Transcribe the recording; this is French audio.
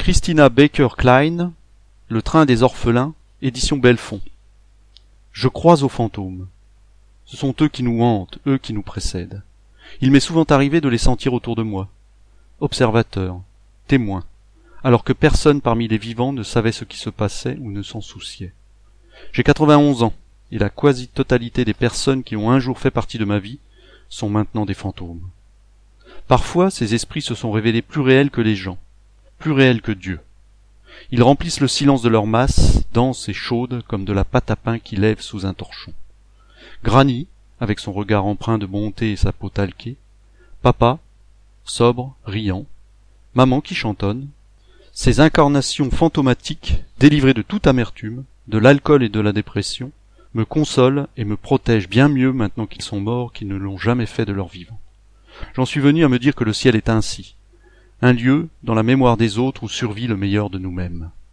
Christina Baker Klein, Le train des orphelins, édition Belfond. Je crois aux fantômes. Ce sont eux qui nous hantent, eux qui nous précèdent. Il m'est souvent arrivé de les sentir autour de moi. Observateurs, témoins, alors que personne parmi les vivants ne savait ce qui se passait ou ne s'en souciait. J'ai 91 ans, et la quasi-totalité des personnes qui ont un jour fait partie de ma vie sont maintenant des fantômes. Parfois, ces esprits se sont révélés plus réels que les gens, plus réels que Dieu. Ils remplissent le silence de leur masse, dense et chaude comme de la pâte à pain qui lève sous un torchon. Granny, avec son regard empreint de bonté et sa peau talquée. Papa, sobre, riant. Maman qui chantonne. Ces incarnations fantomatiques, délivrées de toute amertume, de l'alcool et de la dépression, me consolent et me protègent bien mieux maintenant qu'ils sont morts qu'ils ne l'ont jamais fait de leur vivant. J'en suis venu à me dire que le ciel est ainsi, un lieu dans la mémoire des autres où survit le meilleur de nous-mêmes.